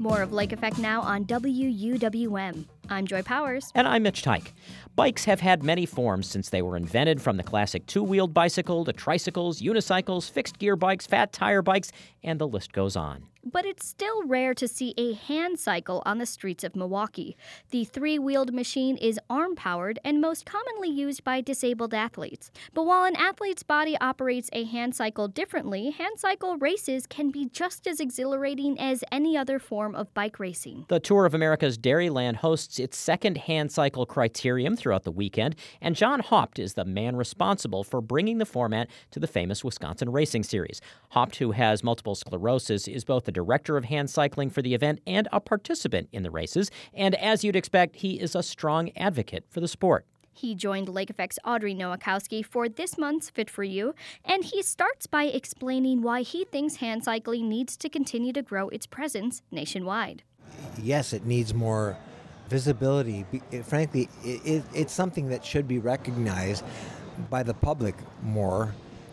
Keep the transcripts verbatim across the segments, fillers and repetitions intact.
More of Lake Effect now on W U W M. I'm Joy Powers. And I'm Mitch Tyke. Bikes have had many forms since they were invented, from the classic two-wheeled bicycle to tricycles, unicycles, fixed-gear bikes, fat tire bikes, and the list goes on. But it's still rare to see a hand cycle on the streets of Milwaukee. The three-wheeled machine is arm-powered and most commonly used by disabled athletes. But while an athlete's body operates a hand cycle differently, hand cycle races can be just as exhilarating as any other form of bike racing. The Tour of America's Dairyland hosts its second hand cycle criterium throughout the weekend, and John Haupt is the man responsible for bringing the format to the famous Wisconsin Racing Series. Haupt, who has multiple sclerosis, is both the director of hand cycling for the event and a participant in the races, and as you'd expect, he is a strong advocate for the sport. He joined Lake Effect's Audrey Nowakowski for this month's Fit for You, and he starts by explaining why he thinks hand cycling needs to continue to grow its presence nationwide. Yes, it needs more visibility. It, frankly, it, it, it's something that should be recognized by the public more.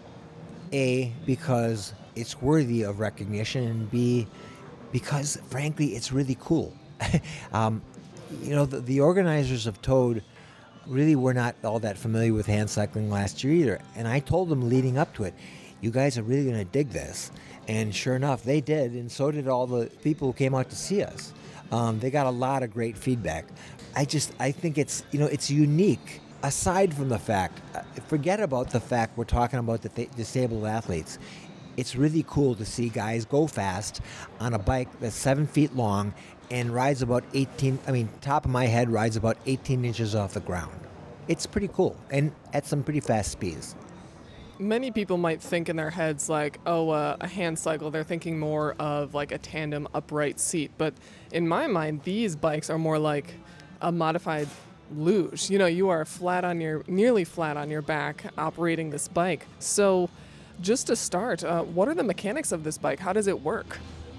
A, because it's worthy of recognition, and B, because, frankly, it's really cool. um, you know, the, the organizers of Toad really were not all that familiar with hand cycling last year either, and I told them leading up to it, you guys are really going to dig this. And sure enough, they did, and so did all the people who came out to see us. Um, they got a lot of great feedback. I just, I think it's, you know, it's unique. Aside from the fact, forget about the fact we're talking about the th- disabled athletes. It's really cool to see guys go fast on a bike that's seven feet long and rides about eighteen, I mean, top of my head, rides about eighteen inches off the ground. It's pretty cool, and at some pretty fast speeds. Many people might think in their heads like, oh, uh, a hand cycle, they're thinking more of like a tandem upright seat. But in my mind, these bikes are more like a modified luge. You know, you are flat on your, nearly flat on your back operating this bike. So just to start, uh, what are the mechanics of this bike? How does it work?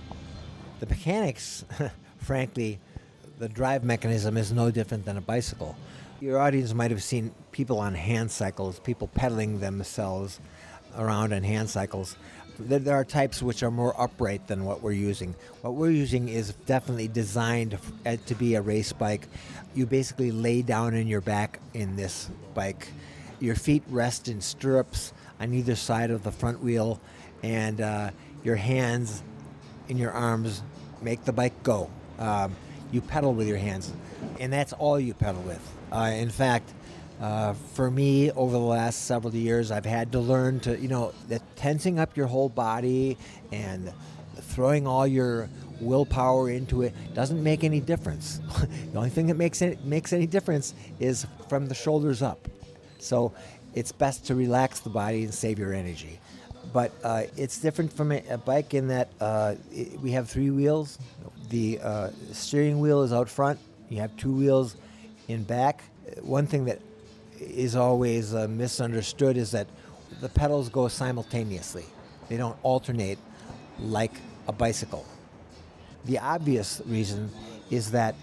The mechanics, frankly, the drive mechanism is no different than a bicycle. Your audience might have seen people on hand cycles, people pedaling themselves around on hand cycles. There, there are types which are more upright than what we're using. What we're using is definitely designed f- to be a race bike. You basically lay down in your back in this bike. Your feet rest in stirrups on either side of the front wheel, and uh, your hands and your arms make the bike go. Um, you pedal with your hands, and that's all you pedal with. Uh, in fact, uh, for me, over the last several years, I've had to learn to, you know, that tensing up your whole body and throwing all your willpower into it doesn't make any difference. The only thing that makes it makes any difference is from the shoulders up. So it's best to relax the body and save your energy. But uh, it's different from a, a bike in that uh, it, we have three wheels. The uh, steering wheel is out front. You have two wheels in back. One thing that is always uh, misunderstood is that the pedals go simultaneously. They don't alternate like a bicycle. The obvious reason is that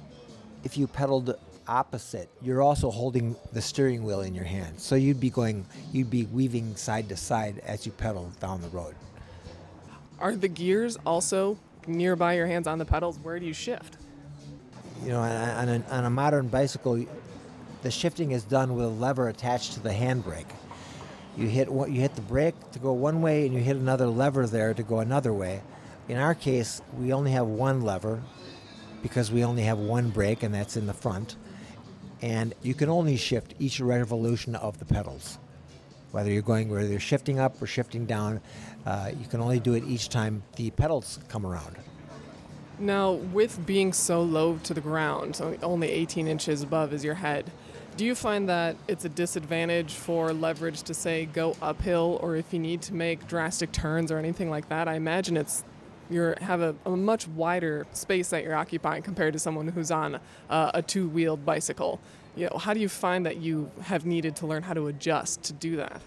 if you pedaled opposite, you're also holding the steering wheel in your hand. So you'd be going, you'd be weaving side to side as you pedal down the road. Are the gears also nearby your hands on the pedals? Where do you shift? You know, on a, on a modern bicycle, the shifting is done with a lever attached to the handbrake. You hit one, you hit the brake to go one way, and you hit another lever there to go another way. In our case, we only have one lever because we only have one brake, and that's in the front. And you can only shift each revolution of the pedals. Whether you're going, whether you're shifting up or shifting down, uh, you can only do it each time the pedals come around. Now, with being so low to the ground, so only eighteen inches above is your head, do you find that it's a disadvantage for leverage to, say, go uphill, or if you need to make drastic turns or anything like that? I imagine it's you have a, a much wider space that you're occupying compared to someone who's on uh, a two-wheeled bicycle. You know, how do you find that you have needed to learn how to adjust to do that?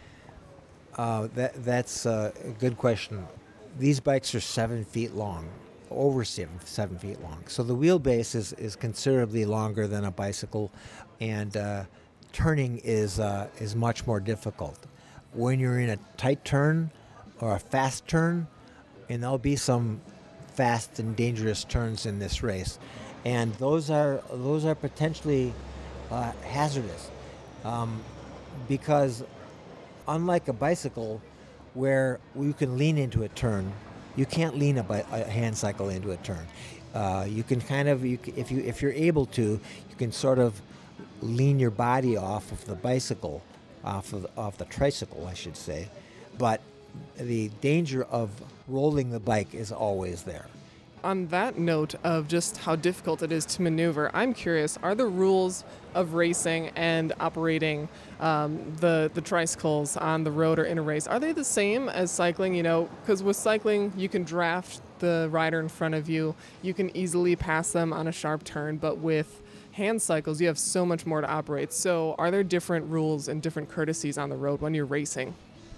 Uh, that that's uh, a good question. These bikes are seven feet long, over seven, seven feet long. So the wheelbase is, is considerably longer than a bicycle, and uh, turning is uh, is much more difficult. When you're in a tight turn or a fast turn, and there'll be some fast and dangerous turns in this race, and those are those are potentially uh, hazardous um, because unlike a bicycle where you can lean into a turn, you can't lean a, bi- a hand cycle into a turn. Uh, you can kind of, you, c- if you if you're able to, you can sort of lean your body off of the bicycle, off of off the tricycle, I should say, but the danger of rolling the bike is always there. On that note of just how difficult it is to maneuver, I'm curious, are the rules of racing and operating um, the, the tricycles on the road or in a race, are they the same as cycling? You know, because with cycling, you can draft the rider in front of you. You can easily pass them on a sharp turn, but with hand cycles, you have so much more to operate. So are there different rules and different courtesies on the road when you're racing?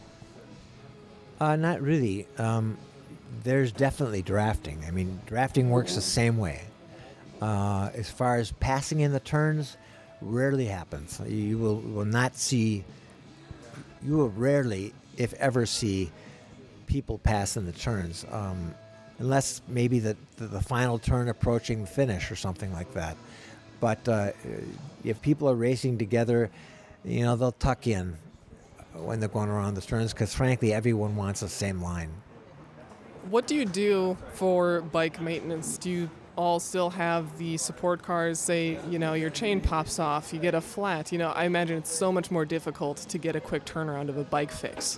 Uh, not really. Um, there's definitely drafting. I mean, drafting works the same way. Uh, as far as passing in the turns, rarely happens. You will, will not see, you will rarely, if ever, see people pass in the turns, um, unless maybe the, the, the final turn approaching the finish or something like that. But uh, if people are racing together, you know, they'll tuck in when they're going around the turns because, frankly, everyone wants the same line. What do you do for bike maintenance? Do you all still have the support cars? Say, you know, your chain pops off, you get a flat. You know, I imagine it's so much more difficult to get a quick turnaround of a bike fix.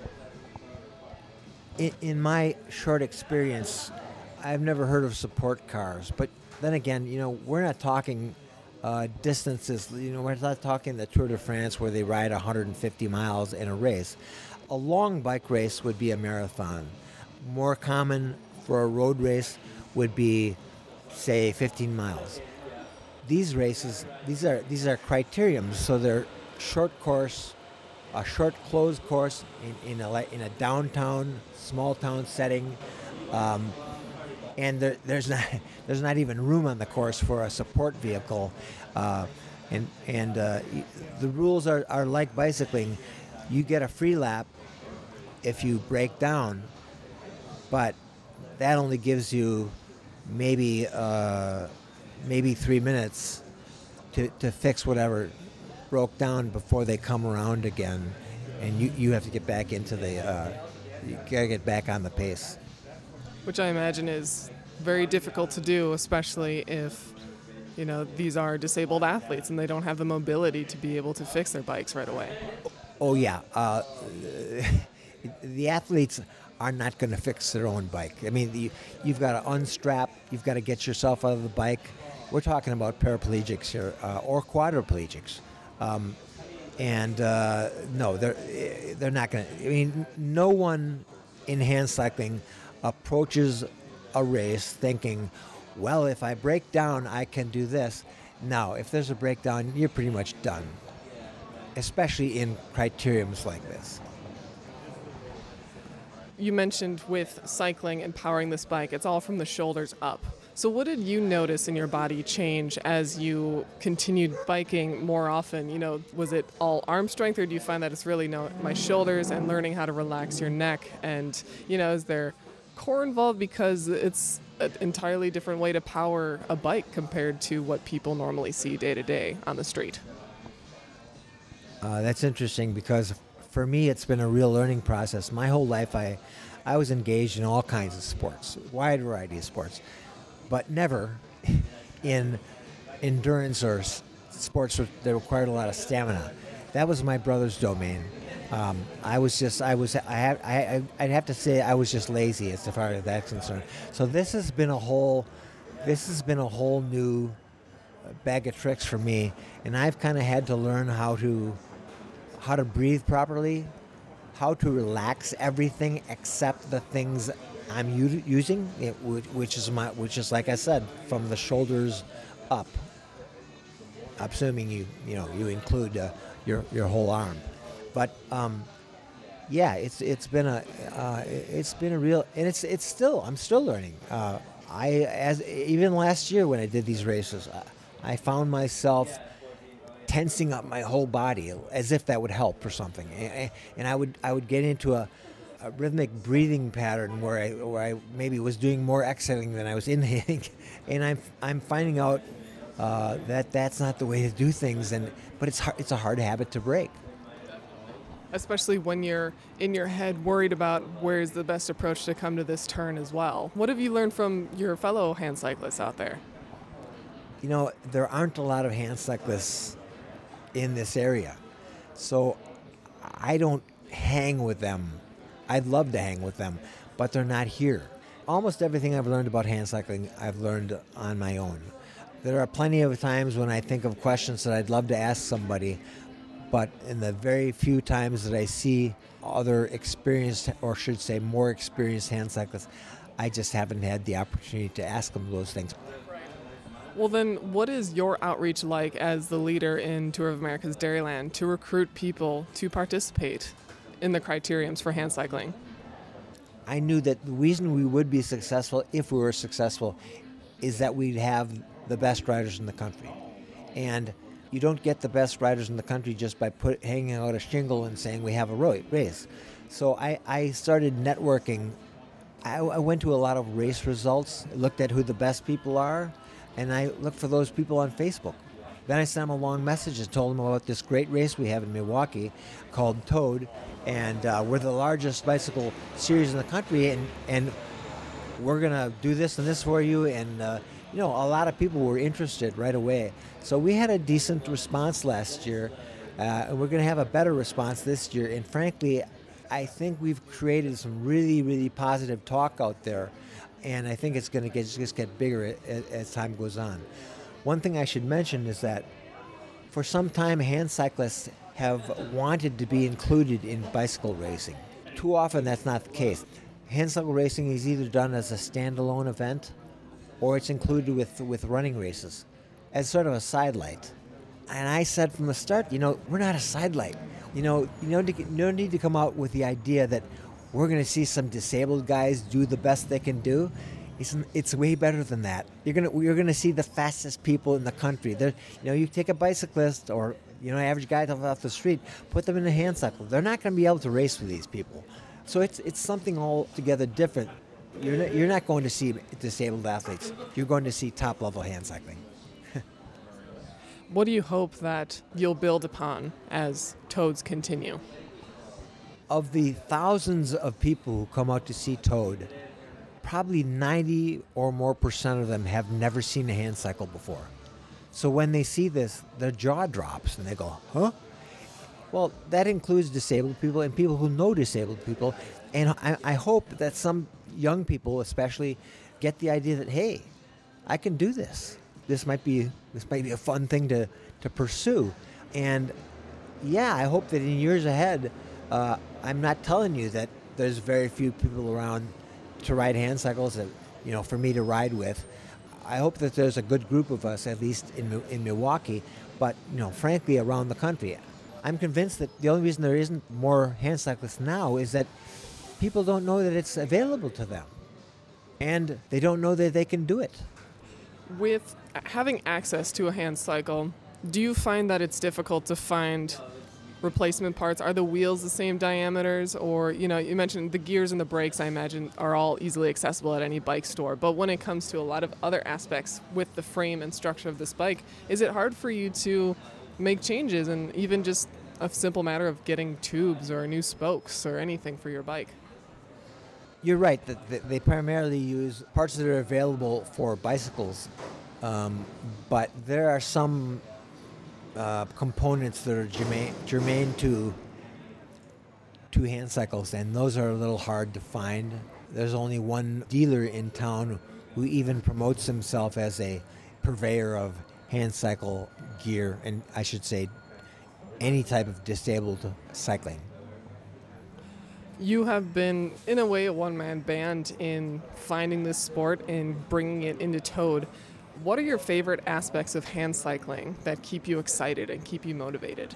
In, in my short experience, I've never heard of support cars. But then again, you know, we're not talking uh, distances. You know, we're not talking the Tour de France where they ride one hundred fifty miles in a race. A long bike race would be a marathon. More common for a road race would be, say, fifteen miles. These races, these are these are criteriums, so they're short course, a short closed course in, in a in a downtown, small town setting, um, and there, there's not there's not even room on the course for a support vehicle, uh, and and uh, the rules are, are like bicycling. You get a free lap if you break down, but that only gives you maybe uh, maybe three minutes to, to fix whatever broke down before they come around again, and you, you have to get back into the uh, you gotta get back on the pace. Which I imagine is very difficult to do, especially if, you know, these are disabled athletes and they don't have the mobility to be able to fix their bikes right away. Oh yeah, uh, the athletes are not going to fix their own bike. I mean, you, you've got to unstrap, you've got to get yourself out of the bike. We're talking about paraplegics here, uh, or quadriplegics. Um, and uh, no, they're, they're not going to, I mean, no one in hand cycling approaches a race thinking, well, if I break down, I can do this. No, if there's a breakdown, you're pretty much done, especially in criteriums like this. You mentioned with cycling and powering this bike, it's all from the shoulders up. So what did you notice in your body change as you continued biking more often? You know, was it all arm strength, or do you find that it's really no, my shoulders and learning how to relax your neck? And, you know, is there core involved, because it's an entirely different way to power a bike compared to what people normally see day to day on the street? Uh, that's interesting, because for me, it's been a real learning process. My whole life, I, I was engaged in all kinds of sports, wide variety of sports, but never in endurance or s- sports that required a lot of stamina. That was my brother's domain. Um, I was just, I was, I have, I, I'd have to say, I was just lazy as far as that's concerned. So this has been a whole, this has been a whole new bag of tricks for me, and I've kind of had to learn how to. how to breathe properly, how to relax everything except the things I'm u- using, it, which is my, which is like I said, from the shoulders up. Assuming you, you know, you include uh, your your whole arm, but um, yeah, it's it's been a uh, it's been a real, and it's it's still I'm still learning. Uh, I as even last year when I did these races, I, I found myself tensing up my whole body as if that would help or something, and I would I would get into a a rhythmic breathing pattern where I where I maybe was doing more exhaling than I was inhaling, and I'm I'm finding out uh, that that's not the way to do things, and but it's hard, it's a hard habit to break. Especially when you're in your head worried about where's the best approach to come to this turn as well. What have you learned from your fellow hand cyclists out there? You know, there aren't a lot of hand cyclists in this area, so I don't hang with them. I'd love to hang with them, but they're not here. Almost everything I've learned about hand cycling, I've learned on my own. There are plenty of times when I think of questions that I'd love to ask somebody, but in the very few times that I see other experienced, or should say more experienced hand cyclists, I just haven't had the opportunity to ask them those things. Well then, what is your outreach like as the leader in Tour of America's Dairyland to recruit people to participate in the criteriums for hand cycling? I knew that the reason we would be successful, if we were successful, is that we'd have the best riders in the country. And you don't get the best riders in the country just by put, hanging out a shingle and saying we have a ro- race. So I, I started networking. I, I went to a lot of race results, looked at who the best people are, and I looked for those people on Facebook. Then I sent them a long message and told them about this great race we have in Milwaukee called Toad, and uh, we're the largest bicycle series in the country, and, and we're going to do this and this for you, and uh, you know, a lot of people were interested right away. So we had a decent response last year, uh, and we're going to have a better response this year, and frankly, I think we've created some really, really positive talk out there, and I think it's going to get, just get bigger as, as time goes on. One thing I should mention is that for some time, hand cyclists have wanted to be included in bicycle racing. Too often, that's not the case. Hand cycle racing is either done as a standalone event, or it's included with with running races as sort of a sidelight. And I said from the start, you know, we're not a sidelight. You know, you don't need, you don't need to come out with the idea that we're going to see some disabled guys do the best they can do. It's, it's way better than that. You're gonna you're gonna see the fastest people in the country. They're, you know, you take a bicyclist or you know average guy off the street, put them in a hand cycle. They're not going to be able to race with these people. So it's it's something altogether different. You're not, you're not going to see disabled athletes. You're going to see top level hand cycling. What do you hope that you'll build upon as Toads continue? Of the thousands of people who come out to see Toad, probably ninety or more percent of them have never seen a hand cycle before. So when they see this, their jaw drops and they go, huh? Well, that includes disabled people and people who know disabled people. And I, I hope that some young people especially get the idea that, hey, I can do this. This might be this might be a fun thing to, to pursue. And yeah, I hope that in years ahead, uh, I'm not telling you that there's very few people around to ride hand cycles that, you know, for me to ride with. I hope that there's a good group of us, at least in in Milwaukee, but, you know, frankly, around the country. I'm convinced that the only reason there isn't more hand cyclists now is that people don't know that it's available to them. And they don't know that they can do it. With having access to a hand cycle, do you find that it's difficult to find replacement parts? Are the wheels the same diameters? Or, you know, you mentioned the gears and the brakes, I imagine, are all easily accessible at any bike store. But when it comes to a lot of other aspects with the frame and structure of this bike, is it hard for you to make changes, and even just a simple matter of getting tubes or new spokes or anything for your bike? You're right that they primarily use parts that are available for bicycles, um, but there are some uh, components that are germane, germane to to hand cycles, and those are a little hard to find. There's only one dealer in town who even promotes himself as a purveyor of hand cycle gear, and I should say any type of disabled cycling. You have been, in a way, a one-man band in finding this sport and bringing it into Toad. What are your favorite aspects of hand cycling that keep you excited and keep you motivated?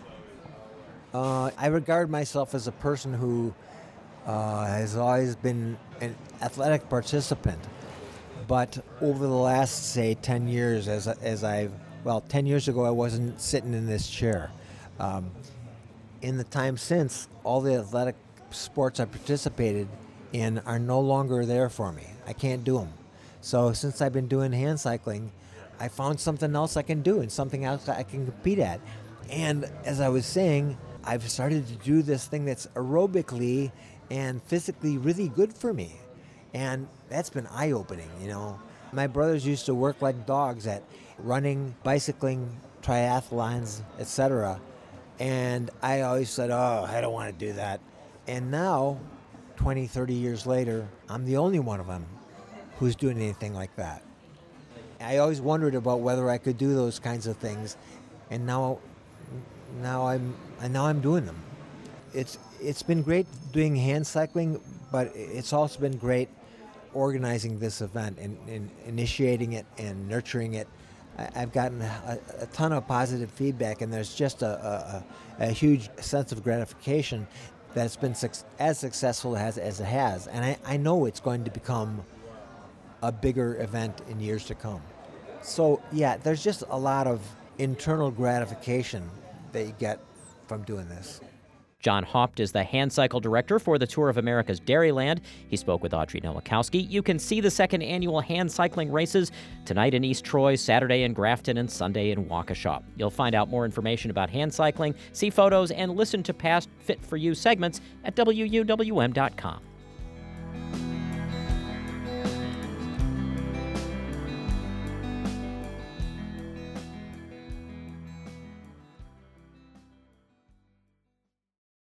Uh, I regard myself as a person who uh, has always been an athletic participant, but over the last, say, ten years, as as I've, well, ten years ago I wasn't sitting in this chair. Um, in the time since, all the athletic sports I participated in are no longer there for me. I can't do them. So since I've been doing hand cycling, I found something else I can do and something else I can compete at. And as I was saying, I've started to do this thing that's aerobically and physically really good for me. And that's been eye-opening, you know. My brothers used to work like dogs at running, bicycling, triathlons, et cetera. And I always said, oh, I don't want to do that. And now, twenty, thirty years later, I'm the only one of them who's doing anything like that. I always wondered about whether I could do those kinds of things, and now, now I'm, and now I'm doing them. It's it's been great doing hand cycling, but it's also been great organizing this event and, and initiating it and nurturing it. I, I've gotten a, a ton of positive feedback, and there's just a, a, a huge sense of gratification that it's been suc- as successful as, as it has. And I, I know it's going to become a bigger event in years to come. So yeah, there's just a lot of internal gratification that you get from doing this. John Haupt is the hand cycle director for the Tour of America's Dairyland. He spoke with Audrey Nowakowski. You can see the second annual hand cycling races tonight in East Troy, Saturday in Grafton, and Sunday in Waukesha. You'll find out more information about hand cycling, see photos, and listen to past Fit for You segments at W U W M dot com.